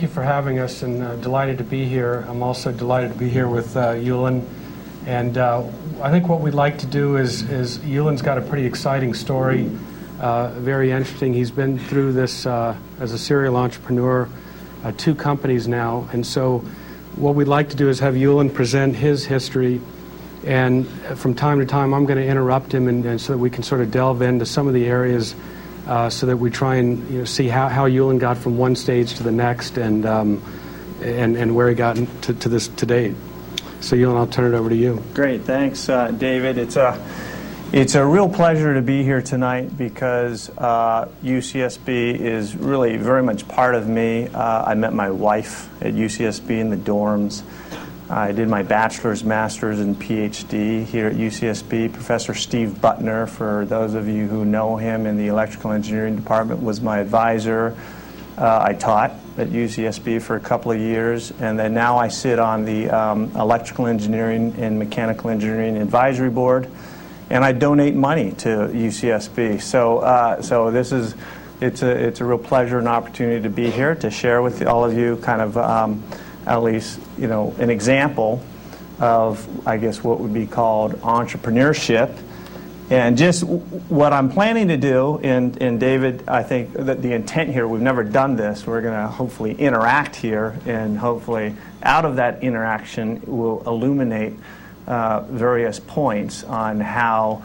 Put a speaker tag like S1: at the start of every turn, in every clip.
S1: you for having us, and delighted to be here. I'm also delighted to be here with Yulin. And I think what we'd like to do is Yulin's got a pretty exciting story, very interesting. He's been through this as a serial entrepreneur, 2 companies now. And so what we'd like to do is have Yulin present his history. And from time to time, I'm going to interrupt him and so that we can sort of delve into some of the areas so that we try and see how Yulin got from one stage to the next and where he got to this to date. So Yulin, I'll turn it over to you.
S2: Great, thanks, David. It's a real pleasure to be here tonight because UCSB is really very much part of me. I met my wife at UCSB in the dorms. I did my bachelor's, master's, and PhD here at UCSB. Professor Steve Butner, for those of you who know him in the electrical engineering department, was my advisor. I taught at UCSB for a couple of years, and then now I sit on the electrical engineering and mechanical engineering advisory board, and I donate money to UCSB. So it's a real pleasure and opportunity to be here to share with all of you kind of at least, an example of, I guess, what would be called entrepreneurship. And just what I'm planning to do, and David, I think that the intent here, we've never done this, we're going to hopefully interact here, and hopefully out of that interaction will illuminate various points on how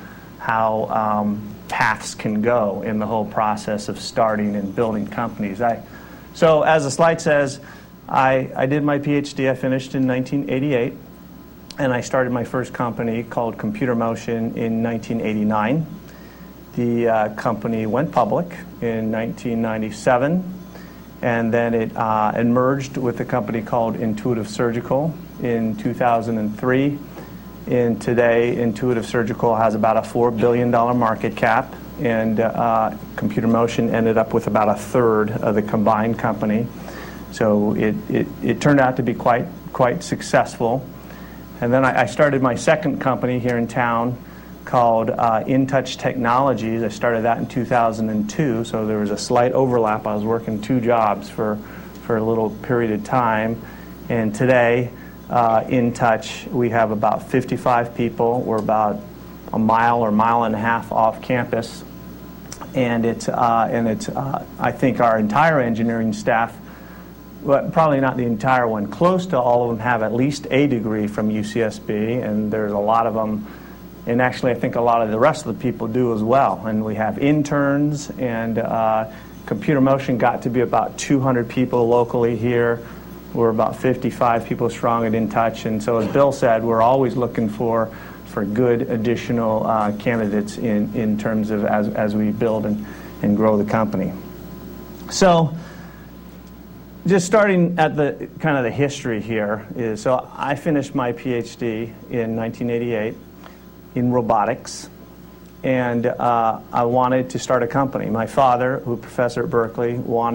S2: paths can go in the whole process of starting and building companies. So as the slide says, I did my PhD. I finished in 1988, and I started my first company called Computer Motion in 1989. The company went public in 1997, and then it merged with a company called Intuitive Surgical in 2003. And today, Intuitive Surgical has about a $4 billion market cap, and Computer Motion ended up with about a third of the combined company. So it turned out to be quite successful. And then I started my second company here in town called InTouch Technologies. I started that in 2002, so there was a slight overlap. I was working 2 jobs for a little period of time. And today, InTouch, we have about 55 people. We're about a mile or mile and a half off campus. And it's I think our entire engineering staff, well, probably not the entire one, close to all of them have at least a degree from UCSB, and there's a lot of them, and actually I think a lot of the rest of the people do as well. And we have interns, and Computer Motion got to be about 200 people locally here. We're about 55 people strong at InTouch, and so as Bill said, we're always looking for good additional candidates in terms of as we build and grow the company. So just starting at the kind of the history here is, so I finished my PhD in 1988 in robotics, and I wanted to start a company. My father, who was a professor at Berkeley,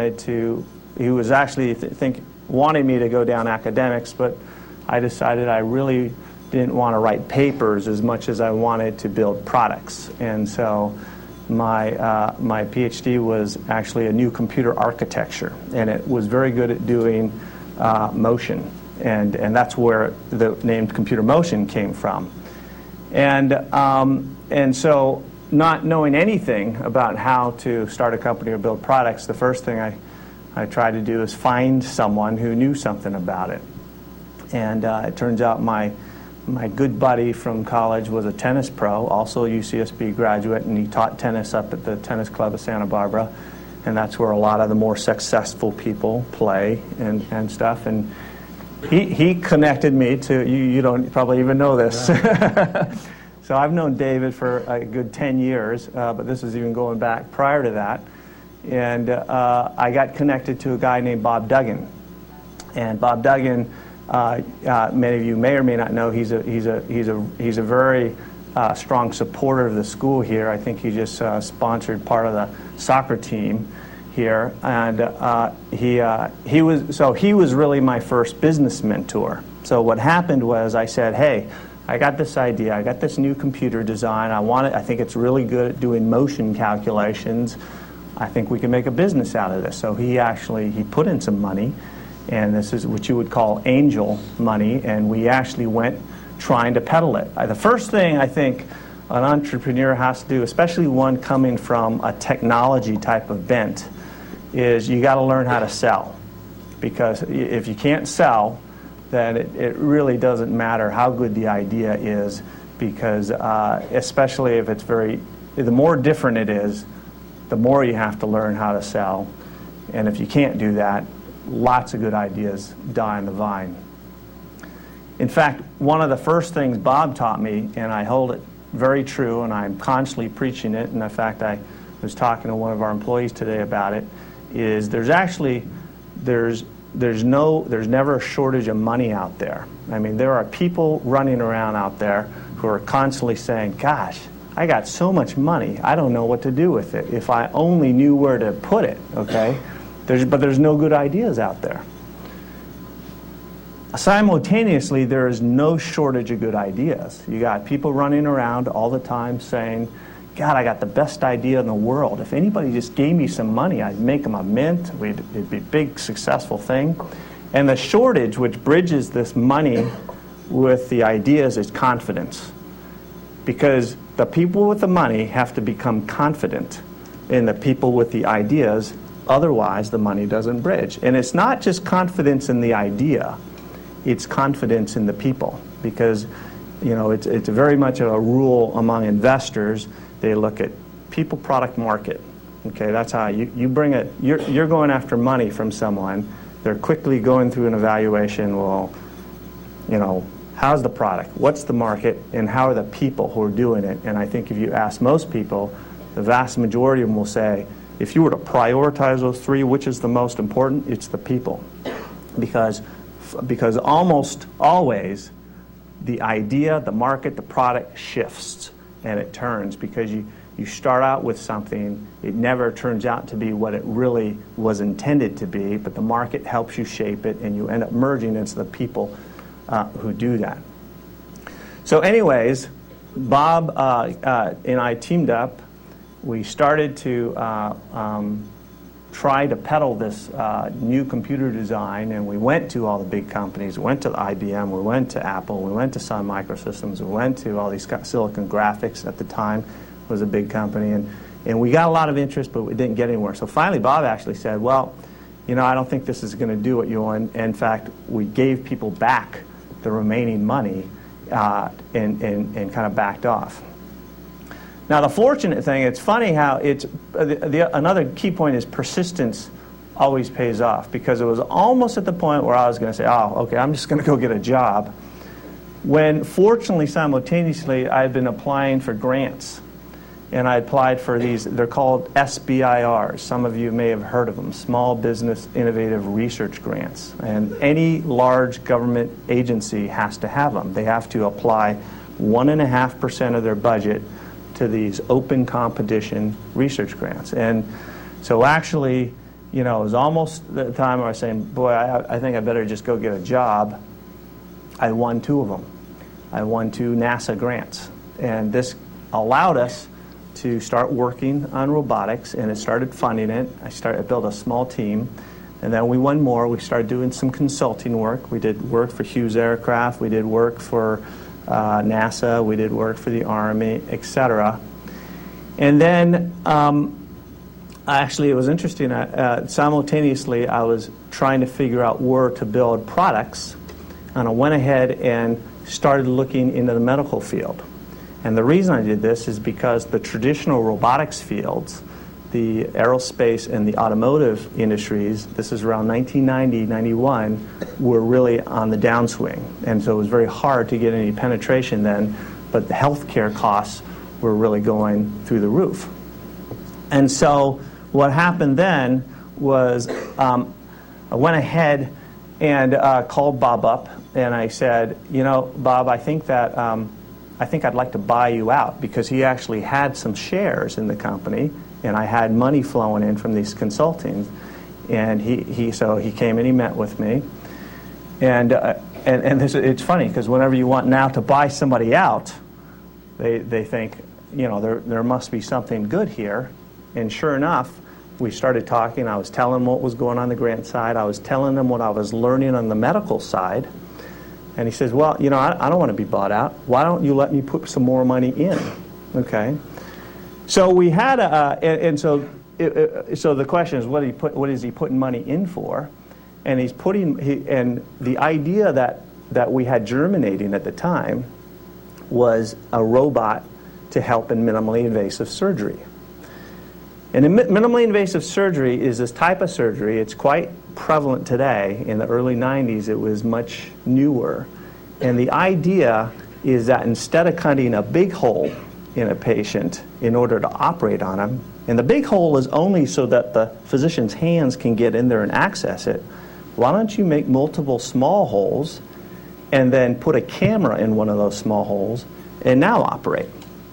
S2: he was actually wanted me to go down academics, but I decided I really didn't want to write papers as much as I wanted to build products. And so my PhD was actually a new computer architecture, and it was very good at doing motion, and that's where the name Computer Motion came from. And so, not knowing anything about how to start a company or build products, the first thing I tried to do is find someone who knew something about it. And it turns out my good buddy from college was a tennis pro, also a UCSB graduate, and he taught tennis up at the tennis club of Santa Barbara, and that's where a lot of the more successful people play and stuff. And he connected me to, you don't probably even know this. Right. So I've known David for a good 10 years, but this is even going back prior to that. And I got connected to a guy named Bob Duggan. And Bob Duggan, many of you may or may not know, he's a very strong supporter of the school here. I think he just sponsored part of the soccer team here, and he was really my first business mentor. So what happened was I said, hey, I got this idea, I got this new computer design, I think it's really good at doing motion calculations. I think we can make a business out of this. So he put in some money, And this is what you would call angel money, and we actually went trying to peddle it. The first thing I think an entrepreneur has to do, especially one coming from a technology type of bent, is you got to learn how to sell. Because if you can't sell, then it really doesn't matter how good the idea is, because especially if it's the more different it is, the more you have to learn how to sell. And if you can't do that, lots of good ideas die on the vine. In fact, one of the first things Bob taught me, and I hold it very true, and I'm constantly preaching it, and in fact I was talking to one of our employees today about it, is there's never a shortage of money out there. I mean, there are people running around out there who are constantly saying, gosh, I got so much money, I don't know what to do with it. If I only knew where to put it, okay? But there's no good ideas out there. Simultaneously, there is no shortage of good ideas. You got people running around all the time saying, God, I got the best idea in the world. If anybody just gave me some money, I'd make them a mint. It'd be a big, successful thing. And the shortage, which bridges this money with the ideas, is confidence. Because the people with the money have to become confident in the people with the ideas. Otherwise, the money doesn't bridge. And it's not just confidence in the idea. It's confidence in the people. Because, you know, it's very much a rule among investors. They look at people, product, market. Okay, that's how you bring it. You're going after money from someone. They're quickly going through an evaluation. Well, you know, how's the product? What's the market? And how are the people who are doing it? And I think if you ask most people, the vast majority of them will say, if you were to prioritize those three, which is the most important? It's the people. Because almost always the idea, the market, the product shifts and it turns, because you start out with something, it never turns out to be what it really was intended to be, but the market helps you shape it, and you end up merging into the people who do that. So anyways, Bob and I teamed up. We started to try to peddle this new computer design, and we went to all the big companies. We went to IBM, we went to Apple, we went to Sun Microsystems, we went to all these Silicon Graphics at the time was a big company, and we got a lot of interest, but we didn't get anywhere. So finally Bob actually said, well, you know, I don't think this is going to do what you want. In fact, we gave people back the remaining money and kind of backed off. Now, the fortunate thing, it's funny how another key point is persistence always pays off, because it was almost at the point where I was going to say, oh, okay, I'm just going to go get a job, when fortunately, simultaneously, I had been applying for grants. And I applied for these, they're called SBIRs. Some of you may have heard of them, Small Business Innovative Research Grants. And any large government agency has to have them. They have to apply 1.5% of their budget to these open competition research grants. And so actually, you know, it was almost the time where I was saying, boy, I think I better just go get a job. I won 2 of them. I won 2 NASA grants. And this allowed us to start working on robotics, and it started funding it. I built a small team, and then we won more. We started doing some consulting work. We did work for Hughes Aircraft. We did work for NASA. We did work for the Army, etc. And then actually it was interesting. Simultaneously, I was trying to figure out where to build products, and I went ahead and started looking into the medical field. And the reason I did this is because the traditional robotics fields, the aerospace and the automotive industries, this is around 1990, 91, were really on the downswing. And so it was very hard to get any penetration then, but the healthcare costs were really going through the roof. And so what happened then was I went ahead and called Bob up, and I said, you know, Bob, I think I'd like to buy you out, because he actually had some shares in the company, and I had money flowing in from these consulting. And so he came and he met with me. And it's funny, because whenever you want now to buy somebody out, they think, you know, there must be something good here. And sure enough, we started talking. I was telling him what was going on the grant side. I was telling him what I was learning on the medical side. And he says, well, you know, I don't want to be bought out. Why don't you let me put some more money in? Okay. So we had so the question is, what is he putting money in for? And and the idea that we had germinating at the time was a robot to help in minimally invasive surgery. And minimally invasive surgery is this type of surgery. It's quite prevalent today. In the early 90s, it was much newer. And the idea is that instead of cutting a big hole in a patient in order to operate on him, and the big hole is only so that the physician's hands can get in there and access it, why don't you make multiple small holes and then put a camera in one of those small holes and now operate?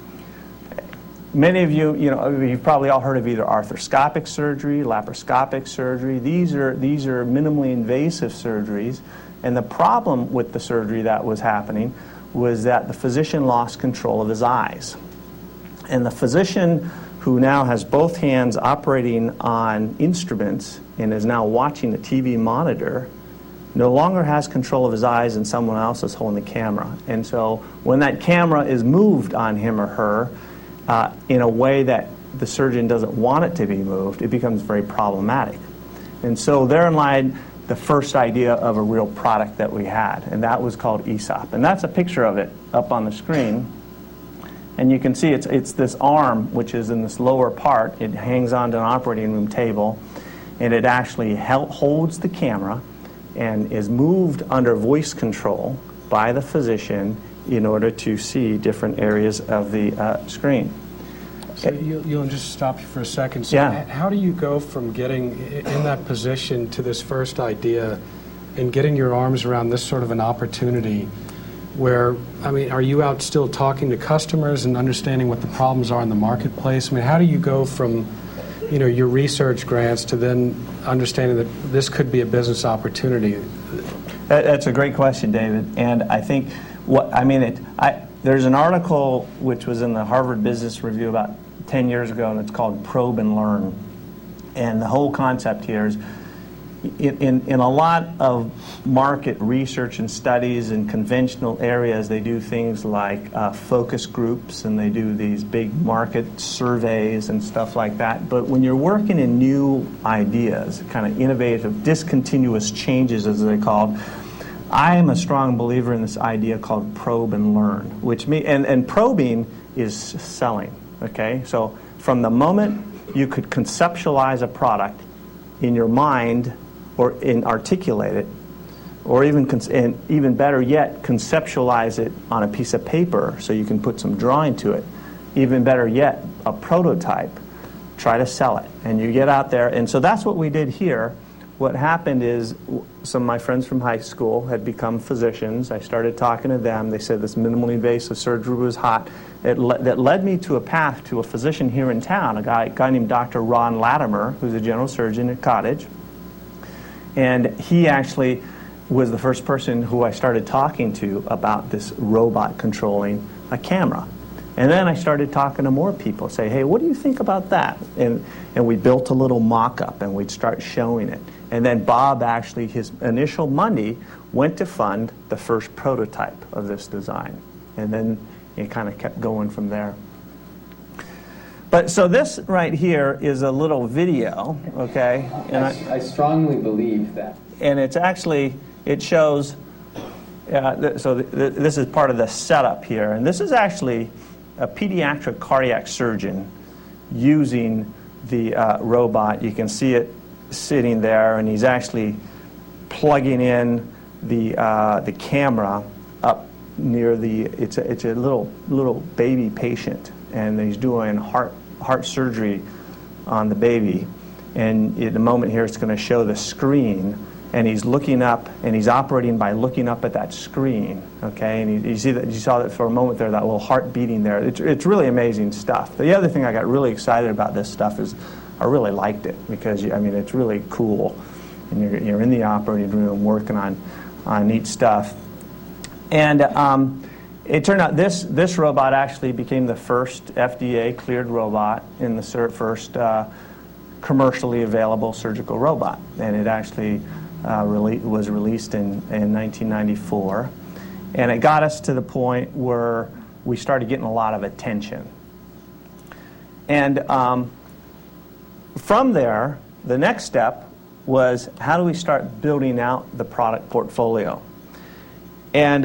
S2: Many of you, you've probably all heard of either arthroscopic surgery, laparoscopic surgery. These are minimally invasive surgeries, and the problem with the surgery that was happening was that the physician lost control of his eyes. And the physician who now has both hands operating on instruments and is now watching the TV monitor no longer has control of his eyes, and someone else is holding the camera. And so when that camera is moved on him or her, in a way that the surgeon doesn't want it to be moved, it becomes very problematic. And so therein lied the first idea of a real product that we had, and that was called ESOP. And that's a picture of it up on the screen. And you can see it's this arm, which is in this lower part. It hangs onto an operating room table, and it actually holds the camera and is moved under voice control by the physician in order to see different areas of the screen.
S1: So you'll just stop you for a second. So
S2: yeah.
S1: How do you go from getting in that position to this first idea and getting your arms around this sort of an opportunity where, I mean, are you out still talking to customers and understanding what the problems are in the marketplace? I mean, how do you go from, your research grants to then understanding that this could be a business opportunity?
S2: That's a great question, David. And I think there's an article which was in the Harvard Business Review about 10 years ago, and it's called Probe and Learn. And the whole concept here is in a lot of market research and studies in conventional areas, they do things like focus groups, and they do these big market surveys and stuff like that. But when you're working in new ideas, kind of innovative, discontinuous changes as they're called, I am a strong believer in this idea called probe and learn, which and probing is selling. Okay, so from the moment you could conceptualize a product in your mind or articulate it, or even better yet, conceptualize it on a piece of paper so you can put some drawing to it. Even better yet, a prototype. Try to sell it, and you get out there, and so that's what we did here. What happened is some of my friends from high school had become physicians. I started talking to them. They said this minimally invasive surgery was hot. That led me to a path to a physician here in town, a guy named Dr. Ron Latimer, who's a general surgeon at Cottage. And he actually was the first person who I started talking to about this robot controlling a camera. And then I started talking to more people, say, hey, what do you think about that? And we built a little mock-up, and we'd start showing it. And then Bob actually, his initial money went to fund the first prototype of this design. And then it kind of kept going from there. But so this right here is a little video, okay?
S3: And I strongly believe that.
S2: And it's actually, it shows, this is part of the setup here. And this is actually a pediatric cardiac surgeon using the robot. You can see it sitting there, and he's actually plugging in the camera up near it's a little baby patient, and he's doing heart surgery on the baby. And in a moment here, it's going to show the screen, and he's looking up, and he's operating by looking up at that screen. Okay, and you saw that for a moment there, that little heart beating there. It's really amazing stuff. The other thing I got really excited about this stuff is I really liked it because it's really cool, and you're in the operating room working on neat stuff. And it turned out this robot actually became the first FDA cleared robot in the first commercially available surgical robot, and it actually was released in 1994, and it got us to the point where we started getting a lot of attention. And from there, the next step was, how do we start building out the product portfolio? And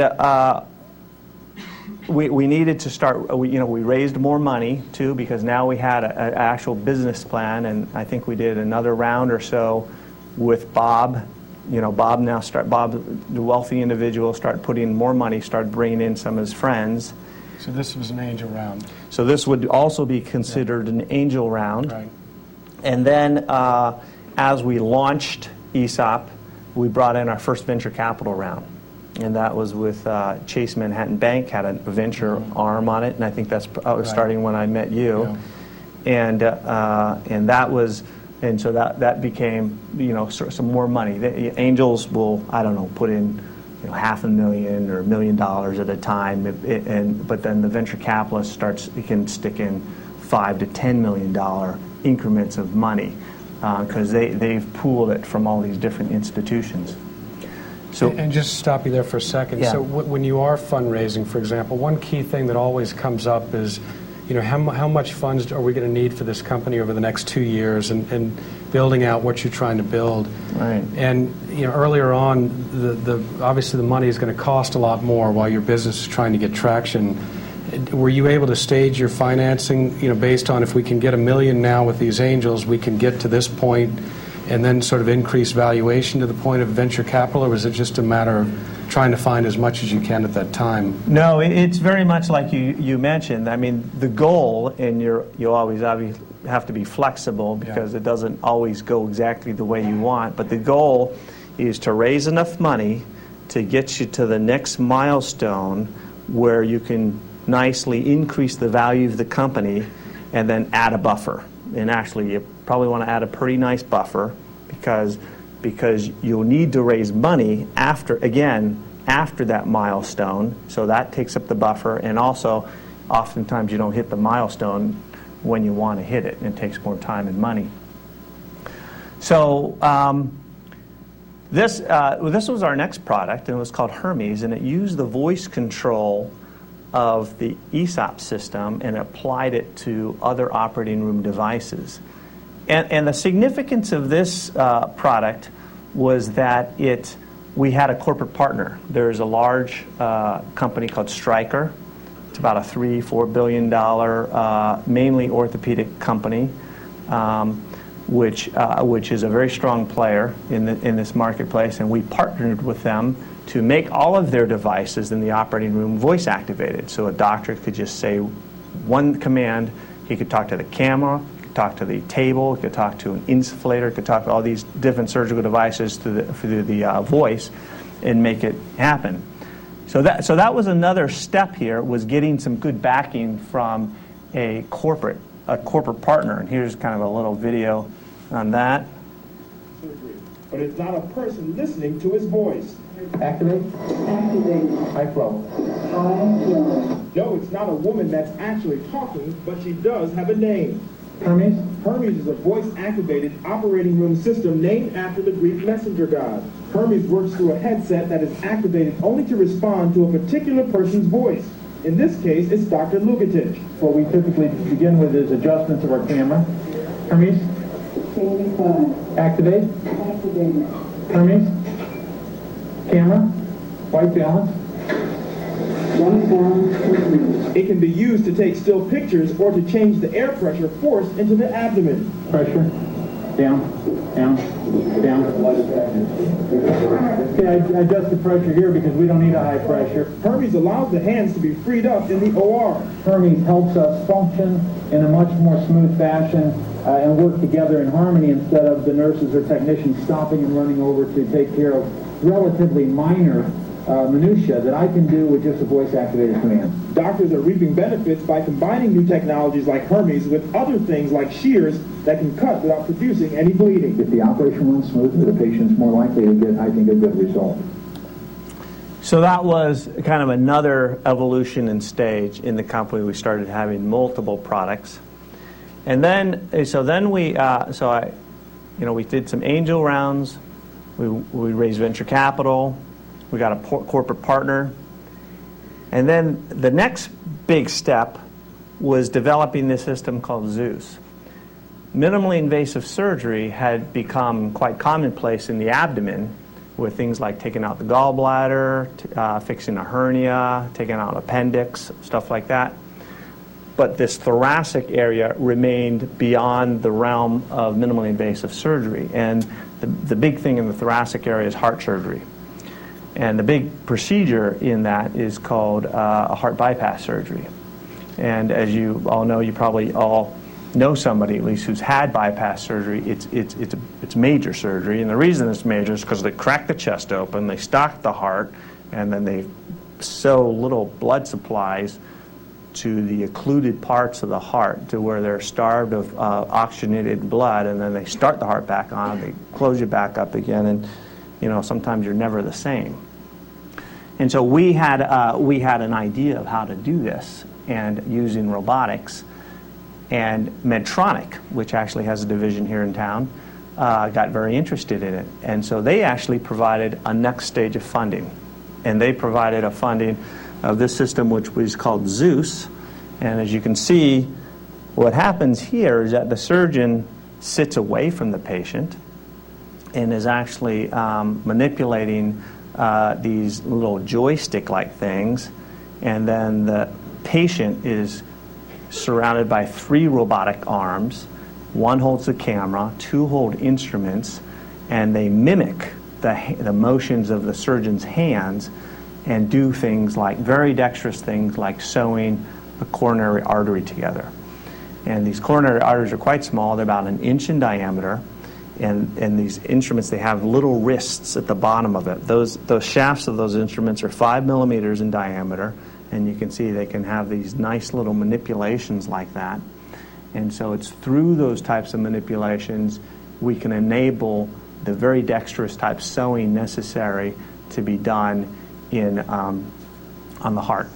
S2: we needed to start, we raised more money too, because now we had an actual business plan, and I think we did another round or so with Bob. Bob, the wealthy individual, started putting more money, started bringing in some of his friends.
S1: So this was an angel round.
S2: So this would also be considered an angel round.
S1: Right.
S2: And then as we launched ESOP, we brought in our first venture capital round. And that was with Chase Manhattan Bank, had a venture arm on it, and I think that's starting when I met you. Yeah. And that was, and so that became, some more money. The angels will, put in, $500,000 or $1 million at a time, but then the venture capitalist can stick in $5 to $10 million increments of money, because they've pooled it from all these different institutions.
S1: So, and just stop you there for a second.
S2: Yeah.
S1: So when you are fundraising, for example, one key thing that always comes up is, how much funds are we going to need for this company over the next 2 years, and building out what you're trying to build.
S2: Right.
S1: And earlier on, obviously the money is going to cost a lot more while your business is trying to get traction. Were you able to stage your financing, based on, if we can get $1 million now with these angels, we can get to this point, and then sort of increase valuation to the point of venture capital, or was it just a matter of trying to find as much as you can at that time?
S2: No, it's very much like you mentioned. I mean, the goal, and you always obviously have to be flexible, because it doesn't always go exactly the way you want, but the goal is to raise enough money to get you to the next milestone where you can nicely increase the value of the company and then add a buffer. And actually, you probably want to add a pretty nice buffer, because you'll need to raise money after that milestone, so that takes up the buffer, and also oftentimes you don't hit the milestone when you want to hit it, and it takes more time and money. So this was our next product, and it was called Hermes, and it used the voice control of the ESOP system and applied it to other operating room devices. And the significance of this product was that we had a corporate partner. There's a large company called Stryker. It's about a $3-4 billion, mainly orthopedic company, which is a very strong player in this marketplace, and we partnered with them to make all of their devices in the operating room voice activated. So a doctor could just say one command, he could talk to the camera, he could talk to the table, he could talk to an insufflator, he could talk to all these different surgical devices through the voice and make it happen. So that was another step here, was getting some good backing from a corporate partner. And here's kind of a little video on that.
S4: But it's not a person listening to his voice.
S3: Activate. High flow.
S4: No, it's not a woman that's actually talking, but she does have a name.
S3: Hermes.
S4: Hermes is a voice-activated operating room system named after the Greek messenger god. Hermes works through a headset that is activated only to respond to a particular person's voice. In this case, it's Dr. Lukatic.
S5: What we typically begin with is adjustments of our camera. Hermes. Activate. Hermes. Camera. White balance.
S4: It can be used to take still pictures or to change the air pressure force into the abdomen.
S5: Pressure. Down. Down. Down. Okay, I adjust the pressure here because we don't need a high pressure.
S4: Hermes allows the hands to be freed up in the OR.
S5: Hermes helps us function in a much more smooth fashion and work together in harmony instead of the nurses or technicians stopping and running over to take care of relatively minor minutia that I can do with just a voice-activated command.
S4: Doctors are reaping benefits by combining new technologies like Hermes with other things like shears that can cut without producing any bleeding.
S5: If the operation runs smoothly, the patient's more likely to get, I think, a good result.
S2: So that was kind of another evolution and stage in the company. We started having multiple products. And then, we did some angel rounds. We raised venture capital. We got a corporate partner. And then the next big step was developing this system called Zeus. Minimally invasive surgery had become quite commonplace in the abdomen, with things like taking out the gallbladder, fixing a hernia, taking out an appendix, stuff like that. But this thoracic area remained beyond the realm of minimally invasive surgery. And the big thing in the thoracic area is heart surgery. And the big procedure in that is called a heart bypass surgery. And as you all know, you probably all know somebody at least who's had bypass surgery. It's major surgery, and the reason it's major is because they crack the chest open, they stock the heart, and then they sew little blood supplies to the occluded parts of the heart to where they're starved of oxygenated blood, and then they start the heart back on, they close you back up again, and sometimes you're never the same. And so we had an idea of how to do this, and using robotics. And Medtronic, which actually has a division here in town, got very interested in it. And so they actually provided a next stage of funding. And they provided a funding of this system, which was called Zeus. And as you can see, what happens here is that the surgeon sits away from the patient and is actually manipulating these little joystick-like things. And then the patient is surrounded by 3 robotic arms. 1 holds the camera, 2 hold instruments, and they mimic the motions of the surgeon's hands and do things like, very dexterous things like sewing a coronary artery together. And these coronary arteries are quite small. They're about 1 inch in diameter. And these instruments, they have little wrists at the bottom of it. Those shafts of those instruments are 5 millimeters in diameter. And you can see they can have these nice little manipulations like that. And so it's through those types of manipulations we can enable the very dexterous type sewing necessary to be done on the heart.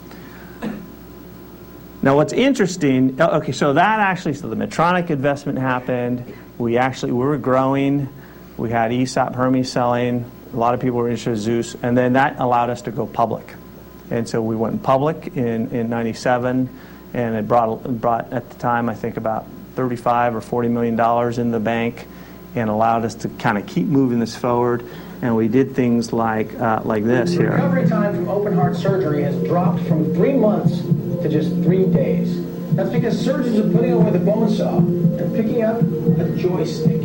S2: Now what's interesting, so the Medtronic investment happened. We were growing. We had ESOP Hermes selling. A lot of people were interested in Zeus. And then that allowed us to go public. And so we went public in 97, and it brought at the time, I think, about $35 or $40 million in the bank, and allowed us to kind of keep moving this forward. And we did things like this here.
S6: The recovery time from open heart surgery has dropped from 3 months to just 3 days. That's because surgeons are putting away the bone saw and picking up a joystick.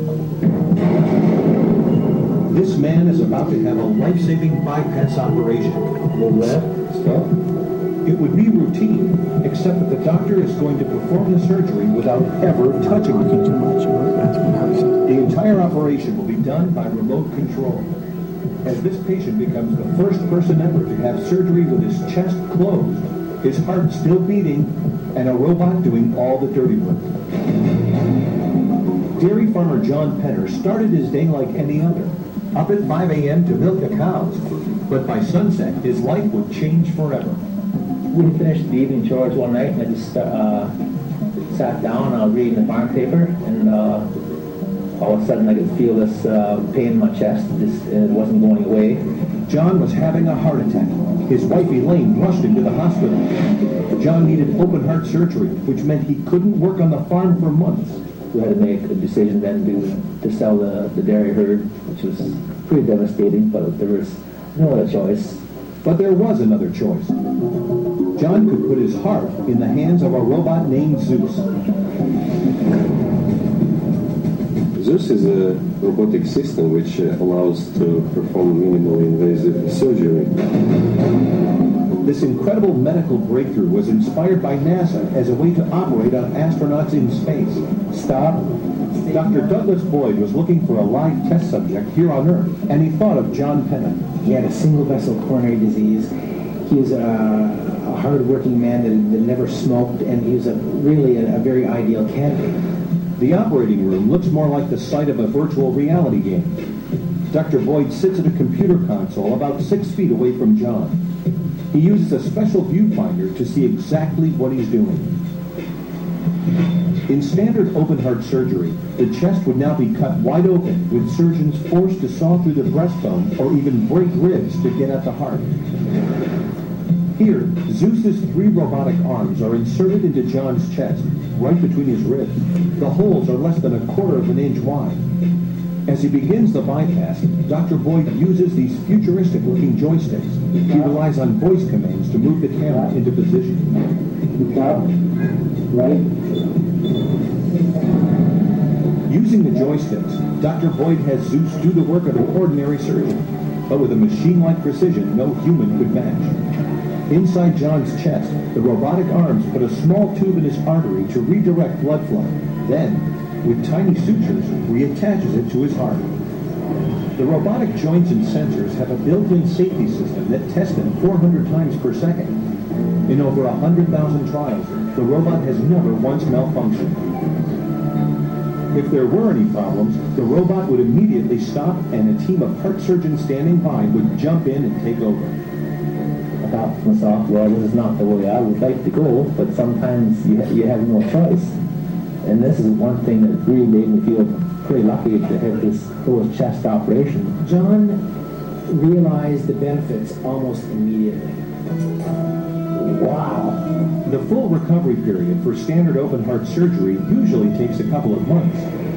S7: This man is about to have a life-saving bypass operation. Will that stop? It would be routine, except that the doctor is going to perform the surgery without ever touching it. The entire operation will be done by remote control. As this patient becomes the first person ever to have surgery with his chest closed, his heart still beating, and a robot doing all the dirty work. Dairy farmer John Penner started his day like any other, up at 5 a.m. to milk the cows. But by sunset, his life would change forever.
S5: We finished the evening chores one night, and I just sat down, I was reading the farm paper, and all of a sudden I could feel this pain in my chest. It wasn't going away.
S7: John was having a heart attack. His wife Elaine rushed him to the hospital. John needed open heart surgery, which meant he couldn't work on the farm for months.
S5: We had to make a decision then to sell the dairy herd, which was pretty devastating, but there was no other choice.
S7: But there was another choice. John could put his heart in the hands of a robot named Zeus.
S8: Zeus is a robotic system which allows to perform minimally invasive surgery.
S7: This incredible medical breakthrough was inspired by NASA as a way to operate on astronauts in space. Stop. Dr. Douglas Boyd was looking for a live test subject here on Earth, and he thought of John Penner.
S9: He had a single vessel coronary disease. He was a hard-working man that never smoked, and he was really a very ideal candidate.
S7: The operating room looks more like the site of a virtual reality game. Dr. Boyd sits at a computer console about 6 feet away from John. He uses a special viewfinder to see exactly what he's doing. In standard open-heart surgery, the chest would now be cut wide open, with surgeons forced to saw through the breastbone or even break ribs to get at the heart. Here, Zeus's 3 robotic arms are inserted into John's chest, right between his ribs. The holes are less than 1/4 of an inch wide. As he begins the bypass, Dr. Boyd uses these futuristic-looking joysticks. He relies on voice commands to move the camera into position.
S5: Right.
S7: Using the joysticks, Dr. Boyd has Zeus do the work of an ordinary surgeon, but with a machine-like precision no human could match. Inside John's chest, the robotic arms put a small tube in his artery to redirect blood flow. Then, with tiny sutures, reattaches it to his heart. The robotic joints and sensors have a built-in safety system that tests them 400 times per second. In over 100,000 trials, the robot has never once malfunctioned. If there were any problems, the robot would immediately stop and a team of heart surgeons standing by would jump in and take over.
S9: I thought to myself, well, this is not the way I would like to go, but sometimes you have no choice. And this is one thing that really made me feel pretty lucky to have this closed chest operation.
S10: John realized the benefits almost immediately.
S7: Wow! The full recovery period for standard open heart surgery usually takes a couple of months.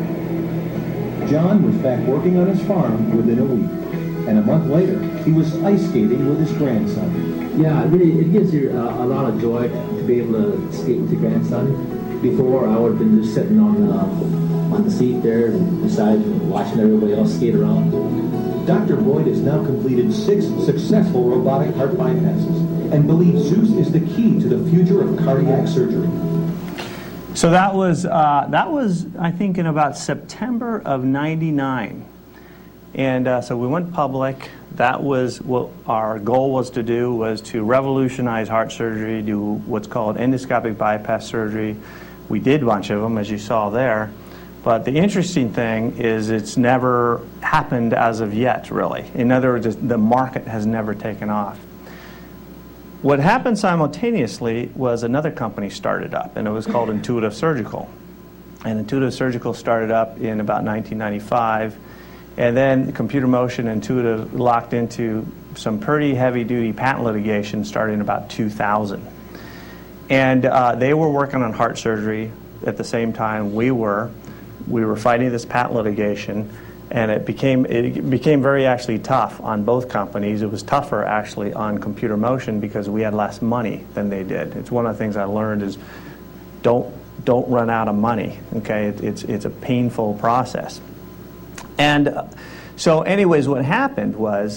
S7: John was back working on his farm within a week. And a month later, he was ice skating with his grandson.
S9: Yeah, it gives you a lot of joy to be able to skate with your grandson. Before, I would have been just sitting on the seat there beside watching everybody else skate around.
S7: Dr. Boyd has now completed 6 successful robotic heart bypasses and believes Zeus is the key to the future of cardiac surgery.
S2: So that was I think in about September of '99. And so we went public. That was what our goal was to do, was to revolutionize heart surgery, do what's called endoscopic bypass surgery. We did a bunch of them, as you saw there. But the interesting thing is it's never happened as of yet, really. In other words, the market has never taken off. What happened simultaneously was another company started up, and it was called Intuitive Surgical. And Intuitive Surgical started up in about 1995. And then Computer Motion and Intuitive locked into some pretty heavy-duty patent litigation starting in about 2000. And they were working on heart surgery at the same time we were. We were fighting this patent litigation, and it became very actually tough on both companies. It was tougher actually on Computer Motion because we had less money than they did. It's one of the things I learned is don't run out of money. Okay, it's a painful process. And so anyways, what happened was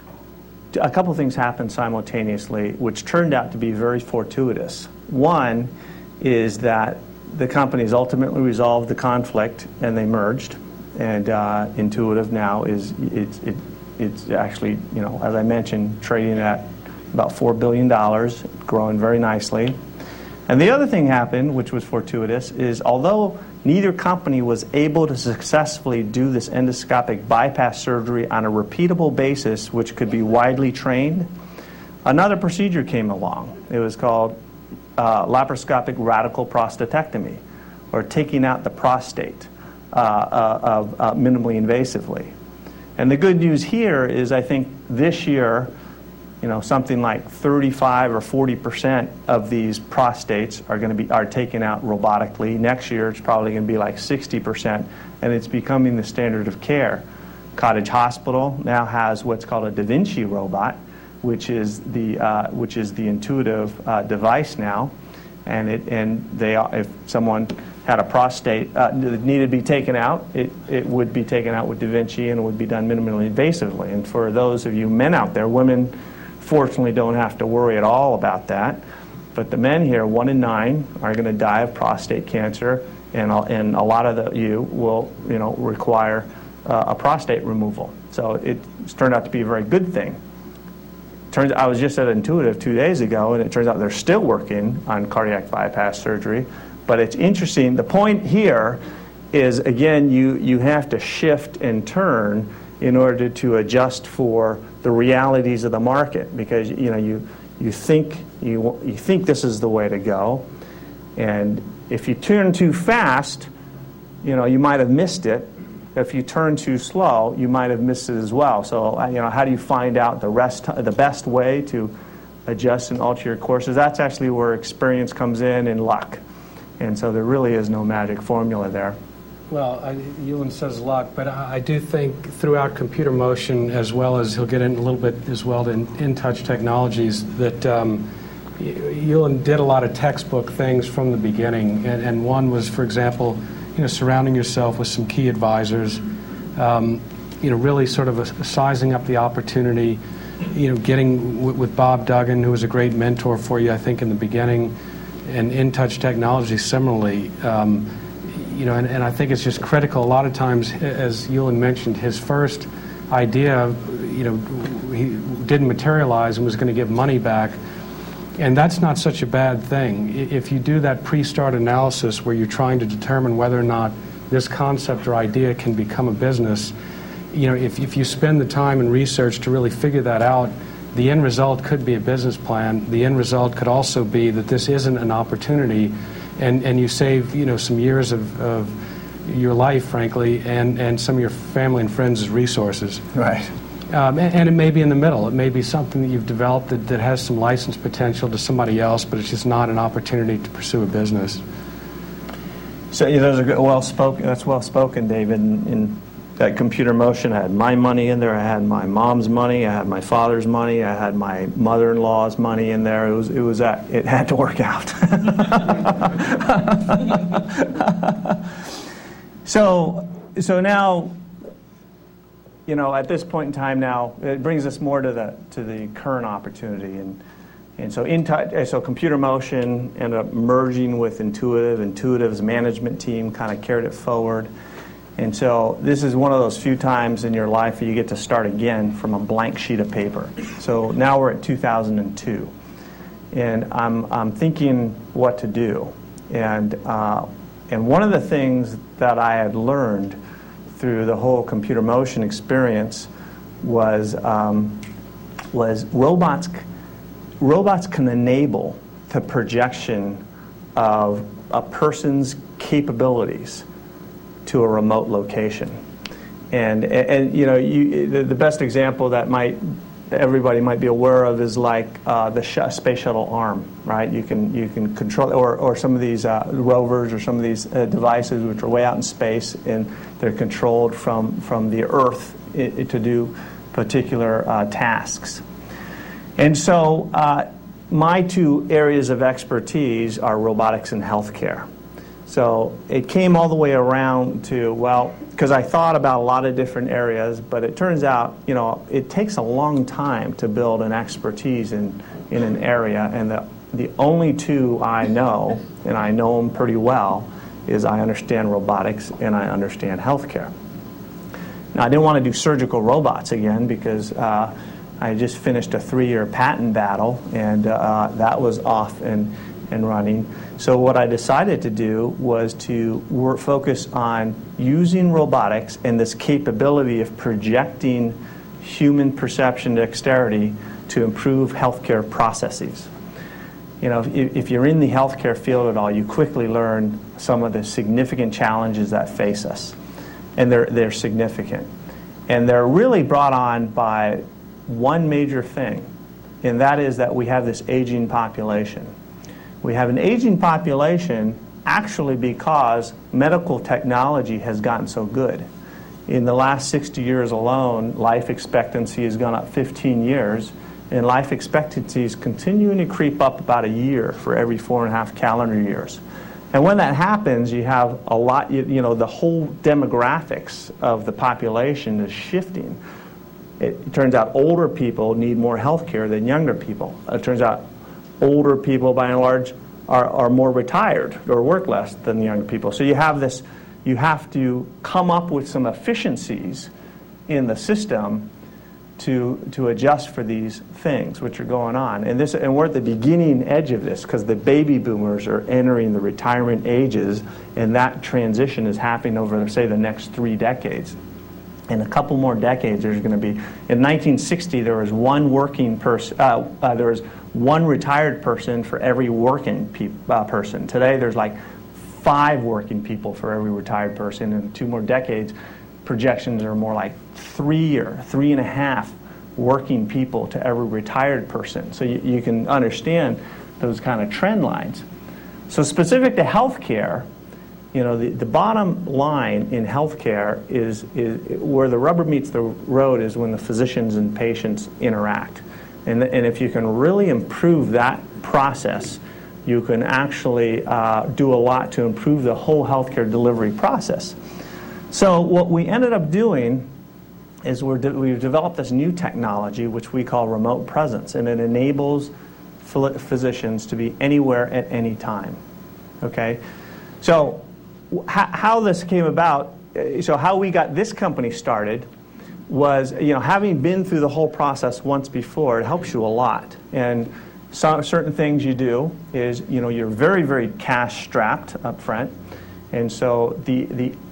S2: a couple things happened simultaneously, which turned out to be very fortuitous. One is that the companies ultimately resolved the conflict and they merged. And Intuitive now it's actually, you know, as I mentioned, trading at about $4 billion, growing very nicely. And the other thing happened, which was fortuitous, is although neither company was able to successfully do this endoscopic bypass surgery on a repeatable basis, which could be widely trained, another procedure came along. It was called laparoscopic radical prostatectomy, or taking out the prostate minimally invasively. And the good news here is I think this year, you know, something like 35 or 40% of these prostates are taken out robotically. Next year, it's probably going to be like 60%, and it's becoming the standard of care. Cottage Hospital now has what's called a Da Vinci robot, which is the Intuitive device now, and if someone had a prostate that needed to be taken out, it would be taken out with Da Vinci, and it would be done minimally invasively. And for those of you men out there, women fortunately don't have to worry at all about that. But the men here, 1 in 9, are going to die of prostate cancer, and a lot of you will, you know, require a prostate removal. So it's turned out to be a very good thing. I was just at Intuitive 2 days ago, and it turns out they're still working on cardiac bypass surgery. But it's interesting. The point here is, again, you have to shift and turn in order to adjust for the realities of the market, because you think this is the way to go, and If you turn too fast, you might have missed it. If you turn too slow, you might have missed it as well. So, how do you find out the best way to adjust and alter your courses? That's actually where experience comes in and luck. And so there really is no magic formula there.
S1: Well, Ewan says luck, but I do think throughout Computer Motion, as well as he'll get in a little bit as well to InTouch Technologies, that Ewan did a lot of textbook things from the beginning. And one was, for example, surrounding yourself with some key advisors, really sort of sizing up the opportunity, getting with Bob Duggan, who was a great mentor for you, I think, in the beginning, and InTouch Technology similarly. And I think it's just critical. A lot of times, as Ewan mentioned, his first idea, he didn't materialize and was going to give money back. And that's not such a bad thing. If you do that pre-start analysis where you're trying to determine whether or not this concept or idea can become a business, if you spend the time and research to really figure that out, the end result could be a business plan. The end result could also be that this isn't an opportunity, and you save some years of your life, frankly, and some of your family and friends' resources.
S2: Right.
S1: And it may be in the middle. It may be something that you've developed that has some license potential to somebody else, but it's just not an opportunity to pursue a business.
S2: So there's that's well spoken, David. In that Computer Motion, I had my money in there. I had my mom's money. I had my father's money. I had my mother-in-law's money in there. It had to work out. So now, at this point in time now, it brings us more to the current opportunity, and so Computer Motion ended up merging with Intuitive. Intuitive's management team kind of carried it forward. And so this is one of those few times in your life that you get to start again from a blank sheet of paper. So now we're at 2002, and I'm thinking what to do. And one of the things that I had learned through the whole Computer Motion experience was robots can enable the projection of a person's capabilities to a remote location. And the best example that everybody might be aware of is like the space shuttle arm, right? You can control, or some of these rovers, or some of these devices which are way out in space, and they're controlled from the Earth to do particular tasks. And so my two areas of expertise are robotics and healthcare. So it came all the way around to, because I thought about a lot of different areas, but it turns out, it takes a long time to build an expertise in an area, and the only two I know, and I know them pretty well, is I understand robotics and I understand healthcare. Now, I didn't want to do surgical robots again because I just finished a 3-year patent battle, and that was off and running. So what I decided to do was to focus on using robotics and this capability of projecting human perception dexterity to improve healthcare processes. If you're in the healthcare field at all, you quickly learn some of the significant challenges that face us. And they're significant. And they're really brought on by one major thing, and that is that we have this aging population. We have an aging population actually because medical technology has gotten so good. In the last 60 years alone, life expectancy has gone up 15 years, and life expectancy is continuing to creep up about a year for every 4.5 calendar years. And when that happens, you have a lot, the whole demographics of the population is shifting. It turns out older people need more health care than younger people. It turns out older people, by and large, are more retired or work less than the younger people. So you have this, you have to come up with some efficiencies in the system to adjust for these things which are going on. And we're at the beginning edge of this because the baby boomers are entering the retirement ages, and that transition is happening over, say, the next 3 decades. In a couple more decades, there's going to be, in 1960, there was one working person, there was one retired person for every working person. Today, there's like 5 working people for every retired person. In 2 more decades, projections are more like 3 or 3.5 working people to every retired person. So you can understand those kind of trend lines. So specific to healthcare, you know, the bottom line in healthcare is where the rubber meets the road is when the physicians and patients interact. And if you can really improve that process, you can actually do a lot to improve the whole healthcare delivery process. So what we ended up doing is we've developed this new technology which we call remote presence, and it enables physicians to be anywhere at any time. Okay, so how this came about, so how we got this company started was, you know, having been through the whole process once before, it helps you a lot. And certain things you do is, you know, you're very, very cash strapped up front, and so the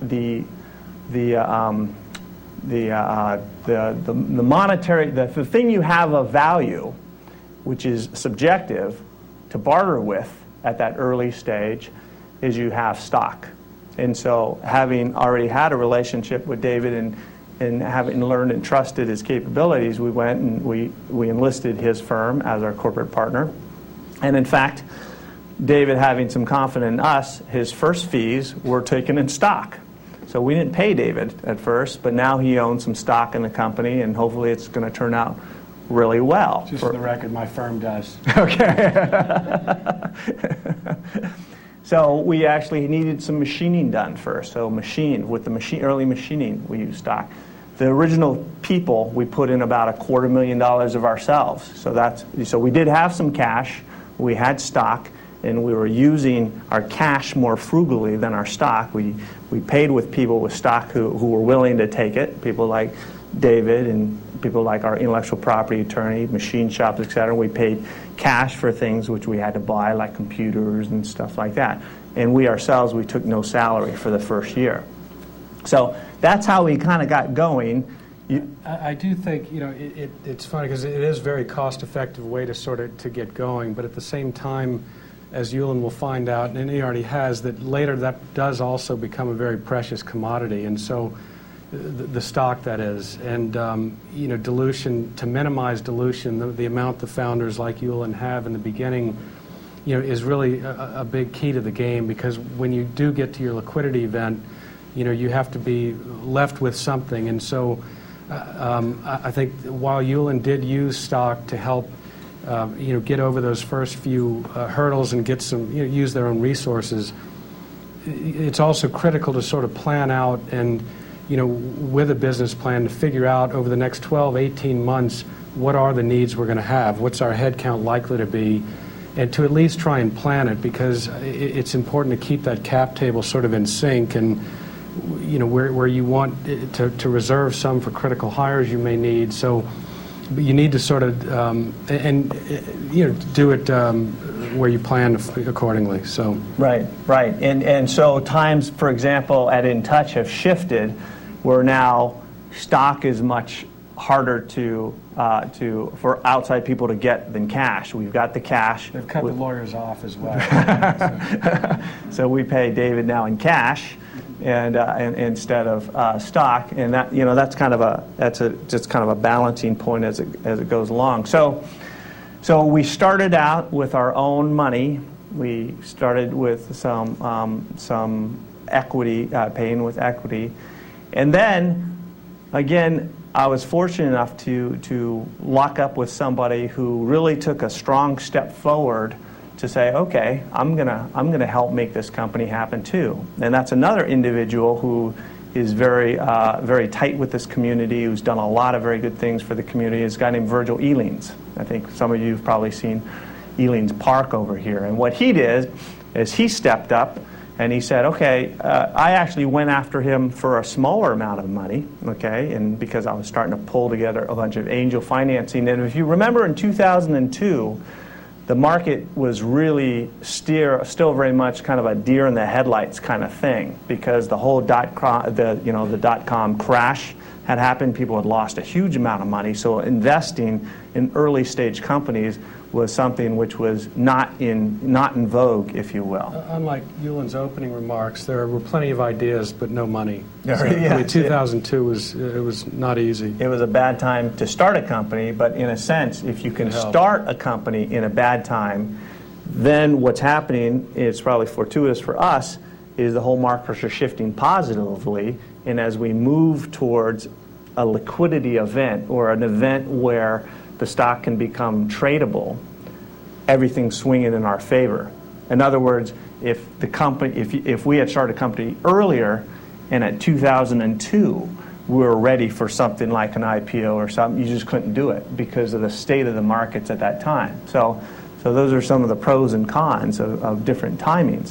S2: monetary, the thing you have of value, which is subjective to barter with at that early stage, is you have stock. And so having already had a relationship with David and having learned and trusted his capabilities, we went and we enlisted his firm as our corporate partner. And in fact, David having some confidence in us, his first fees were taken in stock. So we didn't pay David at first, but now he owns some stock in the company, and hopefully it's going to turn out really well.
S1: Just for the record, my firm does.
S2: Okay. So we actually needed some machining done first. So with the early machining, we used stock. The original people, we put in about $250,000 of ourselves. So we did have some cash, we had stock, and we were using our cash more frugally than our stock. We paid with people with stock who were willing to take it, people like David and people like our intellectual property attorney, machine shops, etc. We paid cash for things which we had to buy, like computers and stuff like that. And we ourselves, we took no salary for the first year. So that's how we kind of got going.
S1: I do think, you know, it's funny because it is a very cost-effective way to get going, but at the same time, as Yulin will find out, and he already has, that later that does also become a very precious commodity. And so the stock, that is, and you know, dilution, to minimize dilution, the amount the founders like Yulin have in the beginning, you know, is really a big key to the game, because when you do get to your liquidity event, you know, you have to be left with something. And so I think while Yulin did use stock to help you know, get over those first few hurdles and get some, you know, use their own resources, it's also critical to sort of plan out and, you know, with a business plan to figure out over the next 12, 18 months, what are the needs we're going to have, what's our head count likely to be, and to at least try and plan it, because it's important to keep that cap table sort of in sync, and, you know, where you want to reserve some for critical hires you may need. So you need to sort of, and you know, do it where you plan accordingly. So
S2: right, and so times, for example, at InTouch have shifted, where now stock is much harder for outside people to get than cash. We've got the cash.
S1: They've cut the lawyers off as well.
S2: So we pay David now in cash, and instead of stock, and that, you know, that's kind of a balancing point as it goes along. So we started out with our own money. We started with some equity, paying with equity, and then again, I was fortunate enough to lock up with somebody who really took a strong step forward to say, okay, I'm gonna help make this company happen too. And that's another individual who is very tight with this community, who's done a lot of very good things for the community. Is a guy named Virgil Elings. I think some of you have probably seen Elings Park over here. And what he did is he stepped up and he said, okay, I actually went after him for a smaller amount of money, okay, and because I was starting to pull together a bunch of angel financing. And if you remember in 2002, the market was really still very much kind of a deer in the headlights kind of thing, because the whole dot-com crash had happened. People had lost a huge amount of money. So investing in early stage companies was something which was not in vogue, if you will.
S1: Unlike Yulin's opening remarks, there were plenty of ideas, but no money.
S2: Yeah,
S1: So,
S2: yeah.
S1: I mean, 2002 was not easy.
S2: It was a bad time to start a company, but in a sense, if you can start a company in a bad time, then what's happening, it's probably fortuitous for us, is the whole markets are shifting positively, and as we move towards a liquidity event or an event where the stock can become tradable, everything's swinging in our favor. In other words, if we had started a company earlier, and at 2002 we were ready for something like an IPO or something, you just couldn't do it because of the state of the markets at that time. So those are some of the pros and cons of different timings.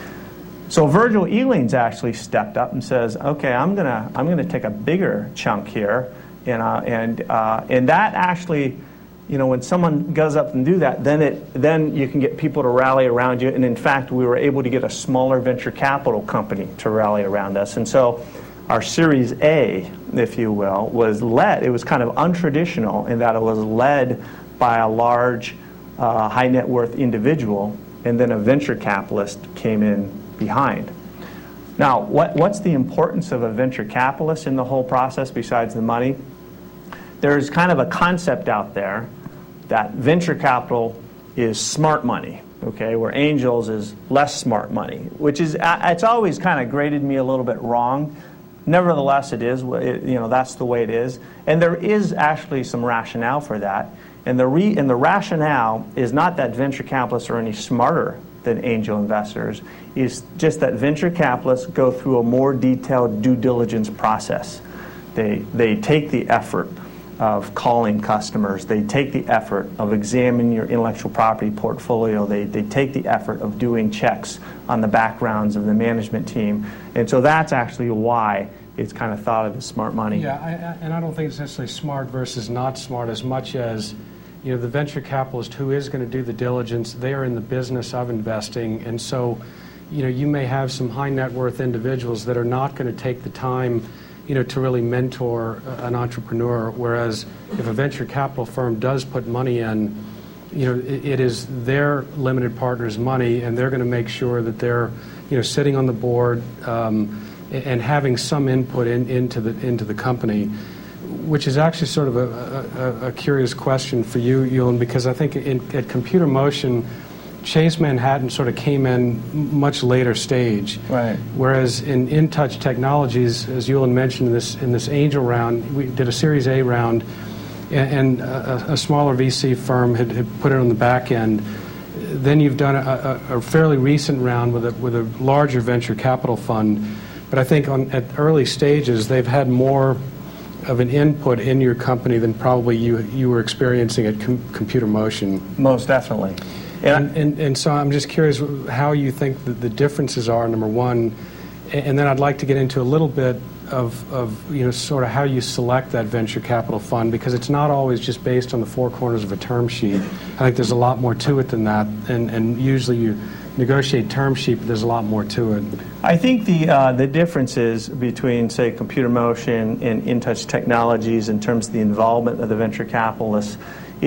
S2: So Virgil Elings actually stepped up and says, "Okay, I'm gonna take a bigger chunk here." And that actually, when someone goes up and do that, then you can get people to rally around you. And in fact, we were able to get a smaller venture capital company to rally around us. And so our Series A, if you will, was led. It was kind of untraditional in that it was led by a large, high net worth individual, and then a venture capitalist came in behind. Now, what's the importance of a venture capitalist in the whole process besides the money? There's kind of a concept out there that venture capital is smart money, okay, where angels is less smart money, which is, it's always kind of graded me a little bit wrong. Nevertheless, it is, that's the way it is. And there is actually some rationale for that. And the rationale is not that venture capitalists are any smarter than angel investors. It's just that venture capitalists go through a more detailed due diligence process. They take the effort of calling customers. They take the effort of examining your intellectual property portfolio. They take the effort of doing checks on the backgrounds of the management team. And so that's actually why it's kind of thought of as smart money.
S1: Yeah, and I don't think it's necessarily smart versus not smart as much as, the venture capitalist who is going to do the diligence, they are in the business of investing. And so, you may have some high net worth individuals that are not going to take the time to really mentor an entrepreneur, whereas if a venture capital firm does put money in, it is their limited partner's money, and they're going to make sure that they're, sitting on the board and having some input into the company, which is actually sort of a curious question for you, Yulin, because I think at Computer Motion, Chase Manhattan sort of came in much later stage.
S2: Right.
S1: Whereas in InTouch Technologies, as Yulin mentioned in this angel round, we did a Series A round, and a smaller VC firm had put it on the back end. Then you've done a fairly recent round with a larger venture capital fund. But I think at early stages, they've had more of an input in your company than probably you were experiencing at Computer Motion.
S2: Most definitely.
S1: And so I'm just curious how you think that the differences are, number one, and then I'd like to get into a little bit of sort of how you select that venture capital fund, because it's not always just based on the four corners of a term sheet. I think there's a lot more to it than that, and usually you negotiate term sheet, but there's a lot more to it.
S2: I think the differences between, say, Computer Motion and InTouch Technologies in terms of the involvement of the venture capitalists,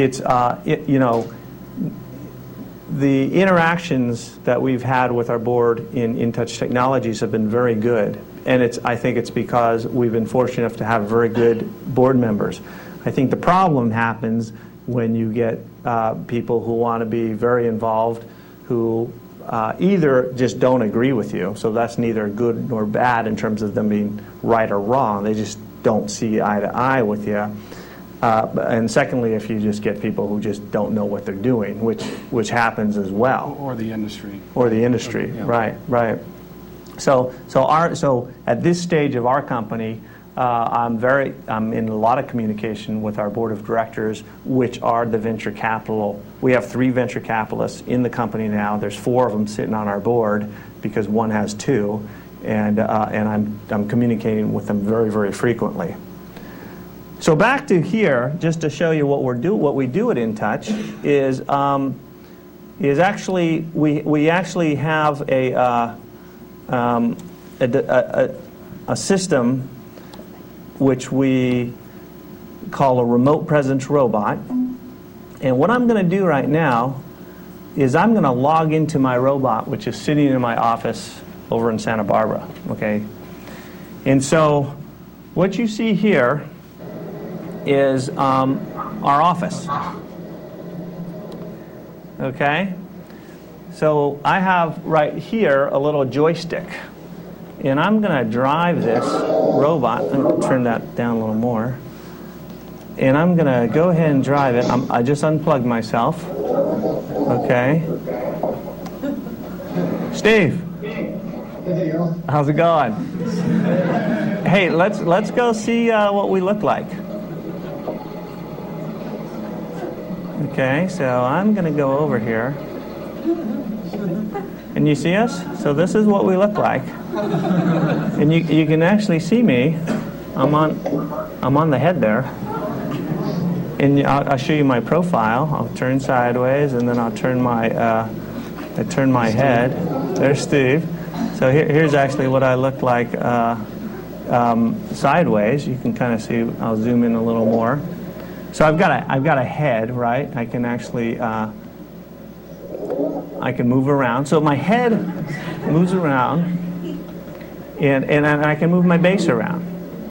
S2: the interactions that we've had with our board in InTouch Technologies have been very good, and I think it's because we've been fortunate enough to have very good board members. I think the problem happens when you get people who want to be very involved, who either just don't agree with you, so that's neither good nor bad in terms of them being right or wrong. They just don't see eye to eye with you. And secondly, if you just get people who just don't know what they're doing, which happens as well.
S1: Or the industry.
S2: Or the industry, yeah. Right. So at this stage of our company, I'm in a lot of communication with our board of directors, which are the venture capital. We have 3 venture capitalists in the company now. There's 4 of them sitting on our board because one has 2, and I'm communicating with them very, very frequently. So back to here, just to show you what we do at InTouch is actually we actually have a system which we call a remote presence robot, And what I'm going to do right now is I'm going to log into my robot, which is sitting in my office over in Santa Barbara, okay? And so what you see here is our office, okay? So I have right here a little joystick, and I'm going to drive this robot. I'm going to turn that down a little more. And I'm going to go ahead and drive it. I just unplugged myself. Okay. Steve.
S3: Hey, Earl.
S2: How's it going? Hey, let's go see what we look like. Okay, so I'm going to go over here. And you see us? So this is what we look like. And you can actually see me. I'm on the head there. And I'll show you my profile. I'll turn sideways, and then I'll turn my head. There's Steve. So here's actually what I look like sideways. You can kind of see. I'll zoom in a little more. So I've got a head, right? I can actually I can move around. So my head moves around, and I can move my base around.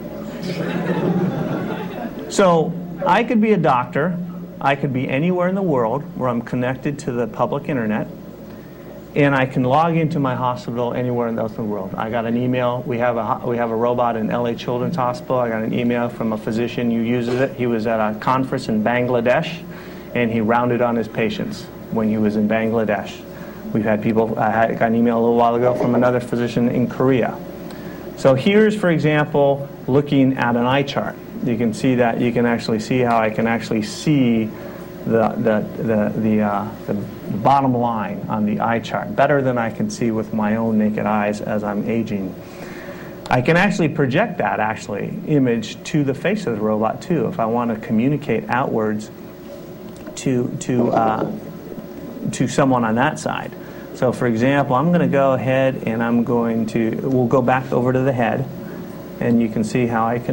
S2: So I could be a doctor. I could be anywhere in the world where I'm connected to the public internet, and I can log into my hospital anywhere else in the world. I got an email. We have a robot in LA Children's Hospital. I got an email from a physician who uses it. He was at a conference in Bangladesh, and he rounded on his patients when he was in Bangladesh. We've had people. I got an email a little while ago from another physician in Korea. So here's, for example, looking at an eye chart. You can see that. You can actually see how I can actually see the bottom line on the eye chart better than I can see with my own naked eyes as I'm aging. I can actually project that image to the face of the robot too if I want to communicate outwards to someone on that side. So for example, I'm going to go ahead and we'll go back over to the head, and you can see how you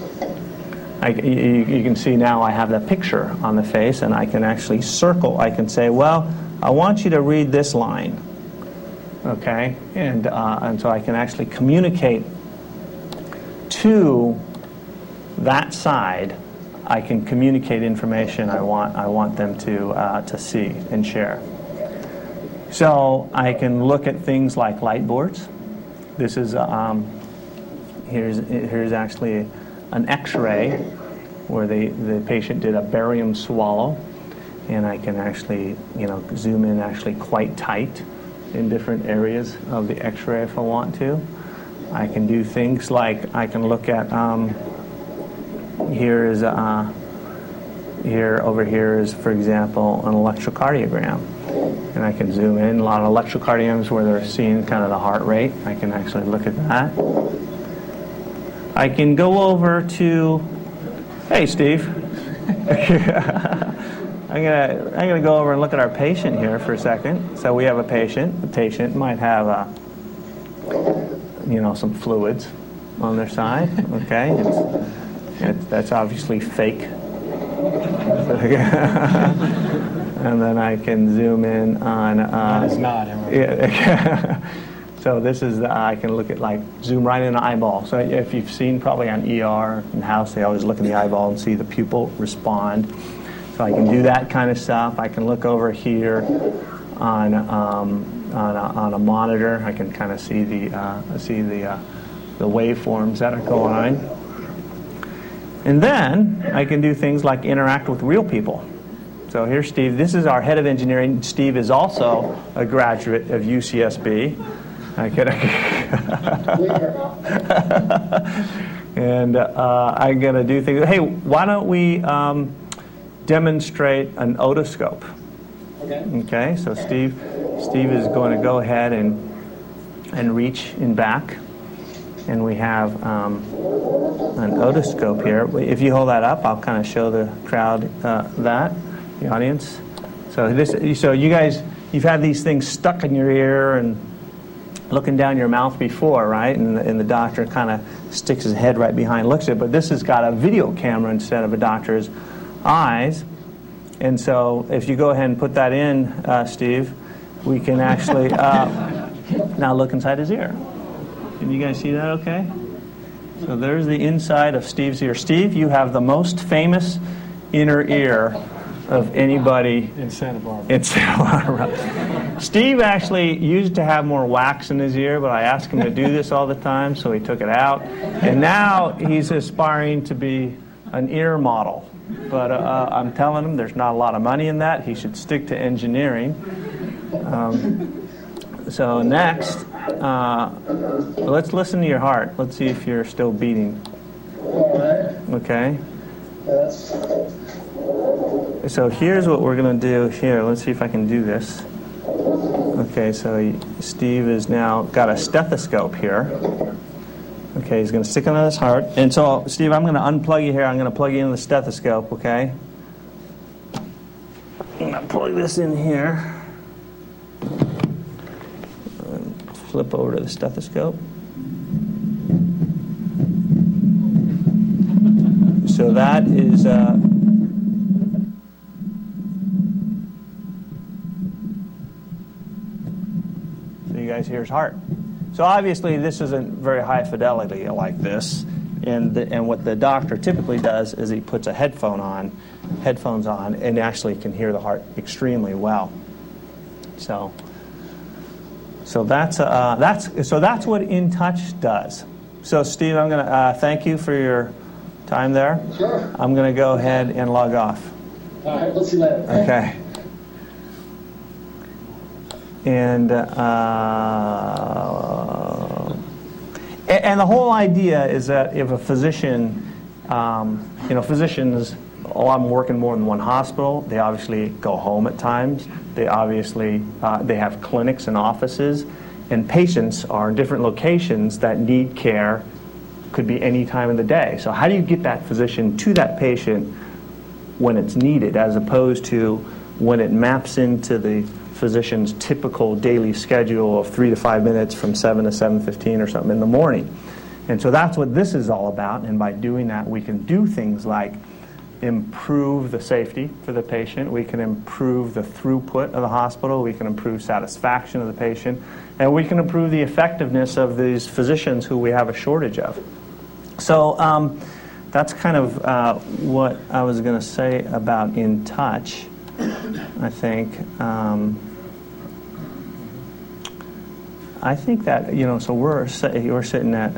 S2: can see now I have that picture on the face, and I can actually circle. I can say, well, I want you to read this line, okay? And so I can actually communicate to that side. I can communicate information I want them to see and share. So I can look at things like light boards. This is here's actually an X-ray where the patient did a barium swallow, and I can actually zoom in actually quite tight in different areas of the X-ray if I want to. I can do things like I can look at over here is, for example, an electrocardiogram, and I can zoom in. A lot of electrocardiograms where they're seeing kind of the heart rate. I can actually look at that. I can go over to, hey Steve. I'm gonna go over and look at our patient here for a second. So we have a patient. The patient might have some fluids on their side. Okay, that's obviously fake. And then I can zoom in on.
S1: That is not.
S2: Yeah. So this is I can look at zoom right in the eyeball. So if you've seen probably on ER and House, they always look in the eyeball and see the pupil respond. So I can do that kind of stuff. I can look over here on a monitor. I can kind of see the waveforms that are going on. And then I can do things like interact with real people. So here's Steve. This is our head of engineering. Steve is also a graduate of UCSB. And I'm going to do things. Hey, why don't we demonstrate an otoscope? Okay. So Steve is going to go ahead and reach in back, and we have an otoscope here. If you hold that up, I'll kind of show the crowd the audience. So you guys, you've had these things stuck in your ear and looking down your mouth before, right? And the doctor kind of sticks his head right behind, looks at it. But this has got a video camera instead of a doctor's eyes. And so if you go ahead and put that in, Steve, we can actually now look inside his ear. Can you guys see that okay? So there's the inside of Steve's ear. Steve, you have the most famous inner ear of anybody
S1: in Santa Barbara.
S2: Steve actually used to have more wax in his ear, but I asked him to do this all the time, so he took it out. And now he's aspiring to be an ear model. But I'm telling him there's not a lot of money in that. He should stick to engineering. So next, let's listen to your heart. Let's see if you're still beating. Okay. So here's what we're going to do here. Let's see if I can do this. Okay, so Steve has now got a stethoscope here. Okay, he's going to stick it on his heart. And so, Steve, I'm going to unplug you here. I'm going to plug you in the stethoscope, okay? I'm going to plug this in here. Flip over to the stethoscope. So that is... so you guys hear his heart. So obviously this isn't very high fidelity like this. And what the doctor typically does is he puts a headphones on, and actually can hear the heart extremely well. So that's what InTouch does. So Steve, I'm going to thank you for your time there.
S3: Sure.
S2: I'm going to go ahead and log off.
S3: All right, we'll see you later.
S2: Okay. And the whole idea is that if a physician, physicians, I'm working more than one hospital. They obviously go home at times. They obviously they have clinics and offices, and patients are in different locations that need care. Could be any time of the day. So how do you get that physician to that patient when it's needed, as opposed to when it maps into the physician's typical daily schedule of 3 to 5 minutes from 7 to 7:15 or something in the morning? And so that's what this is all about. And by doing that, we can do things like improve the safety for the patient. We can improve the throughput of the hospital. We can improve satisfaction of the patient. And we can improve the effectiveness of these physicians who we have a shortage of. So that's kind of what I was going to say about InTouch, I think. I think that, so we're sitting at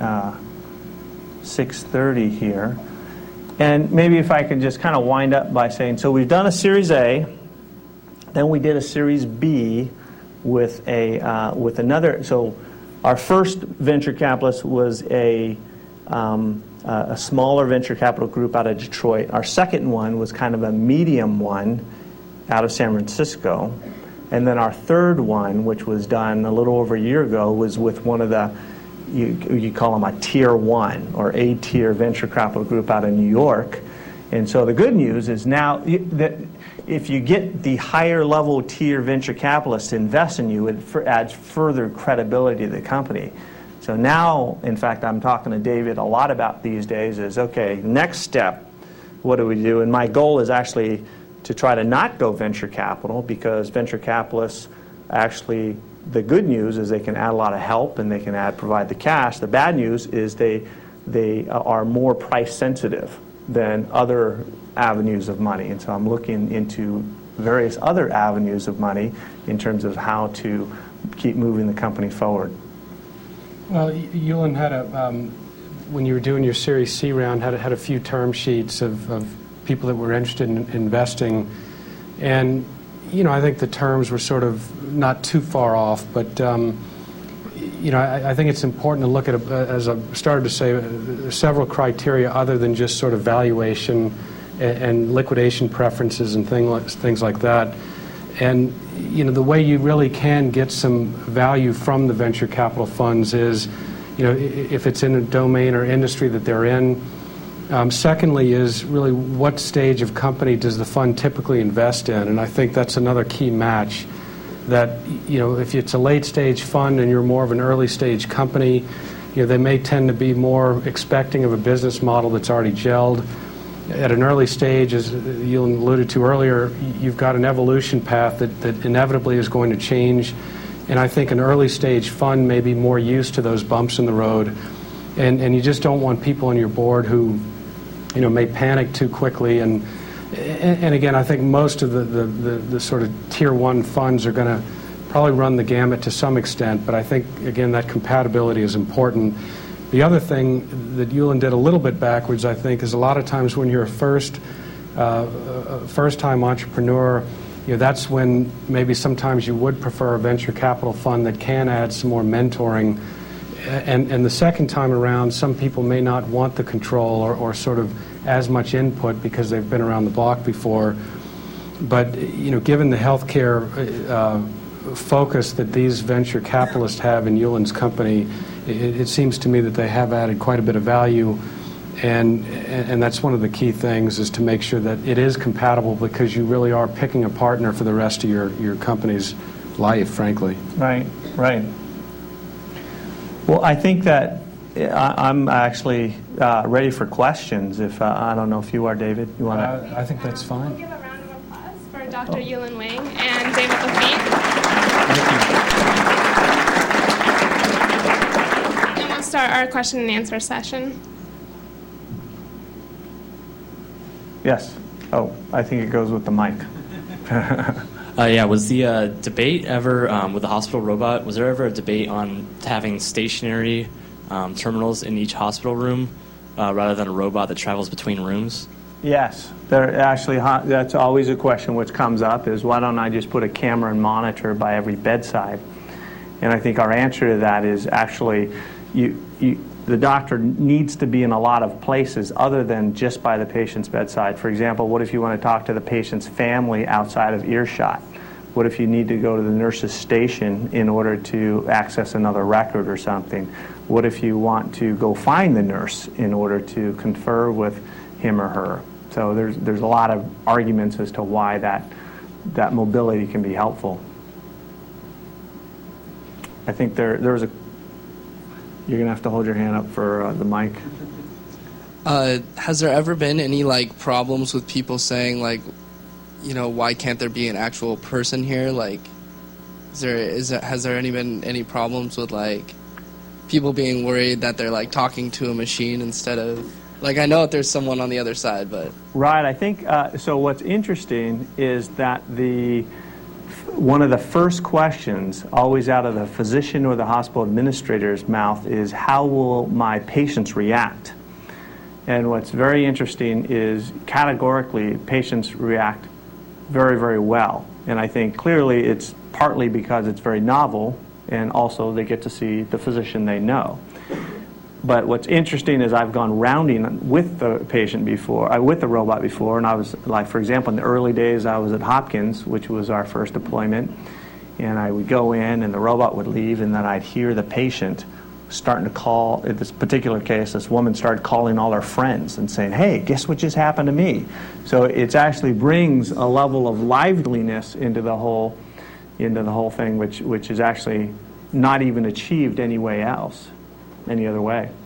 S2: 6:30 here. And maybe if I could just kind of wind up by saying, so we've done a Series A, then we did a Series B with another. So our first venture capitalist was a smaller venture capital group out of Detroit. Our second one was kind of a medium one out of San Francisco. And then our third one, which was done a little over a year ago, was with one of the, you call them a tier 1 or A-tier venture capital group out of New York. And so the good news is now that if you get the higher level tier venture capitalists to invest in you, it adds further credibility to the company. So now, in fact, I'm talking to David a lot about these days is, okay, next step, what do we do? And my goal is actually to try to not go venture capital, because venture capitalists actually, the good news is they can add a lot of help and they can provide the cash. The bad news is they are more price sensitive than other avenues of money. And so I'm looking into various other avenues of money in terms of how to keep moving the company forward.
S1: Well, Yulin had when you were doing your Series C round, had a few term sheets of people that were interested in investing, and I think the terms were sort of not too far off, but I think it's important to look at, as I started to say, several criteria other than just sort of valuation and liquidation preferences and things like that. And the way you really can get some value from the venture capital funds is, if it's in a domain or industry that they're in. Secondly is really what stage of company does the fund typically invest in, and I think that's another key match. That if it's a late stage fund and you're more of an early stage company, they may tend to be more expecting of a business model that's already gelled. at an early stage, as you alluded to earlier, you've got an evolution path that inevitably is going to change. And I think an early stage fund may be more used to those bumps in the road. And you just don't want people on your board who, may panic too quickly. And again, I think most of the sort of tier one funds are going to probably run the gamut to some extent. But I think, again, that compatibility is important. The other thing that Yulin did a little bit backwards, I think, is a lot of times when you're a first-time entrepreneur, that's when maybe sometimes you would prefer a venture capital fund that can add some more mentoring. And the second time around, some people may not want the control or sort of as much input because they've been around the block before. But, given the healthcare focus that these venture capitalists have in Yulin's company, it seems to me that they have added quite a bit of value, and that's one of the key things, is to make sure that it is compatible, because you really are picking a partner for the rest of your company's life, frankly.
S2: Right. Well, I think that I'm actually ready for questions. If I don't know if you are, David. You want to?
S1: I think that's fine.
S11: We'll give a round of applause for Dr. Yulin Wang and David Lafitte.
S1: Thank you.
S11: And we'll start our question and answer session.
S2: Yes. Oh, I think it goes with the mic.
S12: Was the debate ever, with the hospital robot, was there ever a debate on having stationary terminals in each hospital room rather than a robot that travels between rooms?
S2: Yes. That's always a question which comes up, is why don't I just put a camera and monitor by every bedside? And I think our answer to that is actually the doctor needs to be in a lot of places other than just by the patient's bedside. For example, what if you want to talk to the patient's family outside of earshot? What if you need to go to the nurse's station in order to access another record or something? What if you want to go find the nurse in order to confer with him or her? So there's a lot of arguments as to why that mobility can be helpful. I think there's a... You're going to have to hold your hand up for the mic.
S13: Has there ever been any, problems with people saying, why can't there be an actual person here? Has there been any problems with, people being worried that they're, talking to a machine instead of... I know that there's someone on the other side, but...
S2: Right, I think... so what's interesting is that one of the first questions always out of the physician or the hospital administrator's mouth is, how will my patients react? And what's very interesting is, categorically, patients react very, very well. And I think clearly it's partly because it's very novel, and also they get to see the physician they know. But what's interesting is I've gone rounding with the patient before, with the robot before, and I was, for example, in the early days I was at Hopkins, which was our first deployment, and I would go in and the robot would leave, and then I'd hear the patient starting to call. In this particular case, this woman started calling all her friends and saying, hey, guess what just happened to me? So it actually brings a level of liveliness into the whole thing, which is actually not even achieved any other way.